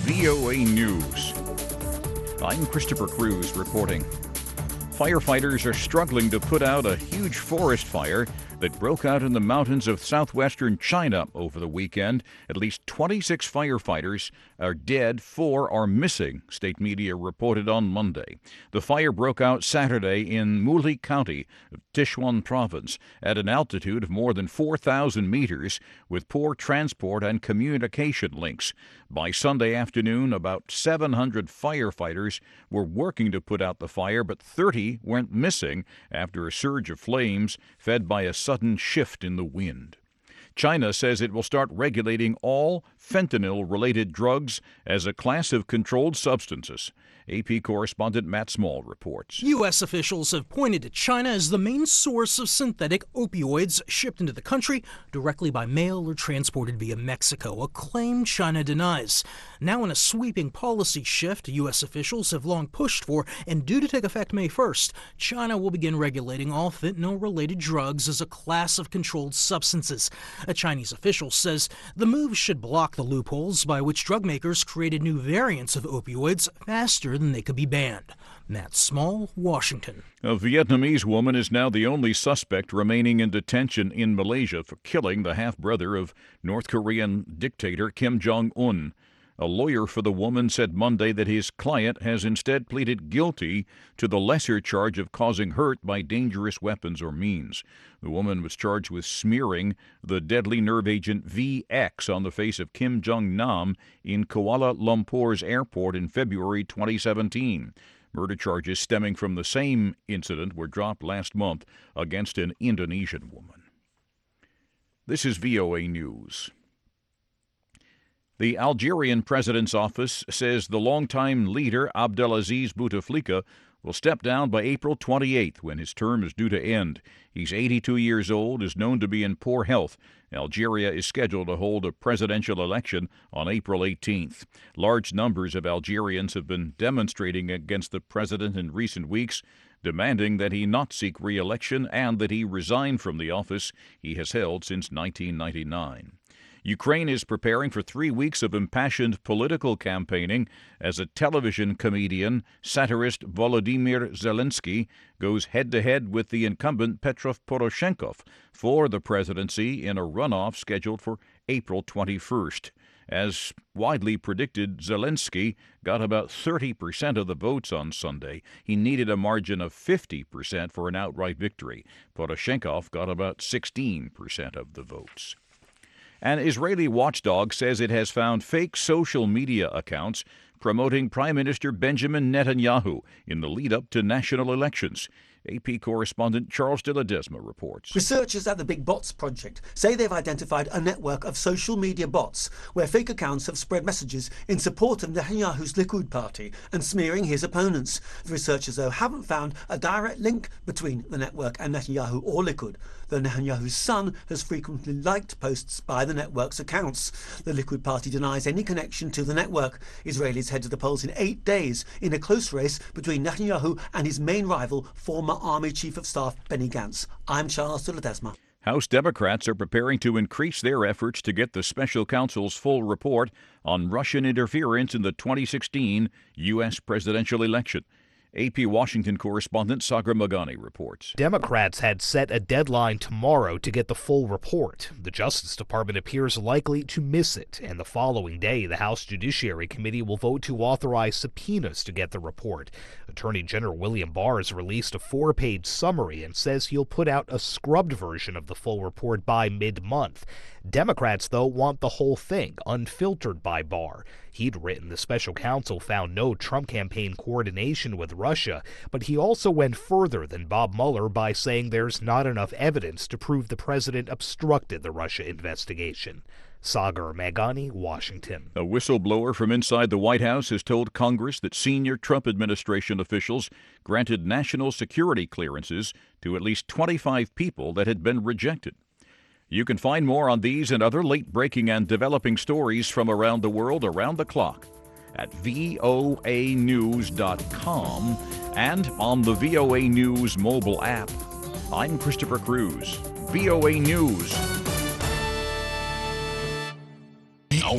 VOA News. I'm Christopher Cruz reporting. Firefighters are struggling to put out a huge forest fire that broke out in the mountains of southwestern China over the weekend. At least 26 firefighters are dead, 4 are missing, state media reported on Monday. The fire broke out Saturday in Muli County of Sichuan Province at an altitude of more than 4,000 meters with poor transport and communication links. By Sunday afternoon, about 700 firefighters were working to put out the fire, but 30 went missing after a surge of flames fed by a sudden shift in the wind. China says it will start regulating all fentanyl-related drugs as a class of controlled substances. AP correspondent Matt Small reports. U.S. officials have pointed to China as the main source of synthetic opioids shipped into the country directly by mail or transported via Mexico, a claim China denies. Now, in a sweeping policy shift U.S. officials have long pushed for and due to take effect May 1st, China will begin regulating all fentanyl-related drugs as a class of controlled substances. A Chinese official says the move should block the loopholes by which drug makers created new variants of opioids faster than they could be banned. Matt Small, Washington. A Vietnamese woman is now the only suspect remaining in detention in Malaysia for killing the half-brother of North Korean dictator Kim Jong-un. A lawyer for the woman said Monday that his client has instead pleaded guilty to the lesser charge of causing hurt by dangerous weapons or means. The woman was charged with smearing the deadly nerve agent VX on the face of Kim Jong-nam in Kuala Lumpur's airport in February 2017. Murder charges stemming from the same incident were dropped last month against an Indonesian woman. This is VOA News. The Algerian president's office says the longtime leader, Abdelaziz Bouteflika, will step down by April 28th when his term is due to end. He's 82 years old, is known to be in poor health. Algeria is scheduled to hold a presidential election on April 18th. Large numbers of Algerians have been demonstrating against the president in recent weeks, demanding that he not seek re-election and that he resign from the office he has held since 1999. Ukraine is preparing for 3 weeks of impassioned political campaigning as a television comedian, satirist Volodymyr Zelensky goes head-to-head with the incumbent Petro Poroshenko for the presidency in a runoff scheduled for April 21st. As widely predicted, Zelensky got about 30% of the votes on Sunday. He needed a margin of 50% for an outright victory. Poroshenko got about 16% of the votes. An Israeli watchdog says it has found fake social media accounts promoting Prime Minister Benjamin Netanyahu in the lead-up to national elections. AP correspondent Charles de Ledesma reports. Researchers at the Big Bots Project say they've identified a network of social media bots where fake accounts have spread messages in support of Netanyahu's Likud party and smearing his opponents. The researchers, though, haven't found a direct link between the network and Netanyahu or Likud, though Netanyahu's son has frequently liked posts by the network's accounts. The Likud party denies any connection to the network. Israelis head to the polls in 8 days in a close race between Netanyahu and his main rival, former Army Chief of Staff Benny Gantz. I'm Charles de Ledesma. House Democrats are preparing to increase their efforts to get the special counsel's full report on Russian interference in the 2016 U.S. presidential election. AP Washington correspondent Sagar Magani reports. Democrats had set a deadline tomorrow to get the full report. The Justice Department appears likely to miss it, and the following day the House Judiciary Committee will vote to authorize subpoenas to get the report. Attorney General William Barr has released a 4-page summary and says he'll put out a scrubbed version of the full report by mid-month. Democrats, though, want the whole thing, unfiltered by Barr. He'd written the special counsel found no Trump campaign coordination with Russia, but he also went further than Bob Mueller by saying there's not enough evidence to prove the president obstructed the Russia investigation. Sagar Magani, Washington. A whistleblower from inside the White House has told Congress that senior Trump administration officials granted national security clearances to at least 25 people that had been rejected. You can find more on these and other late-breaking and developing stories from around the world around the clock at voanews.com and on the VOA News mobile app. I'm Christopher Cruz, VOA News.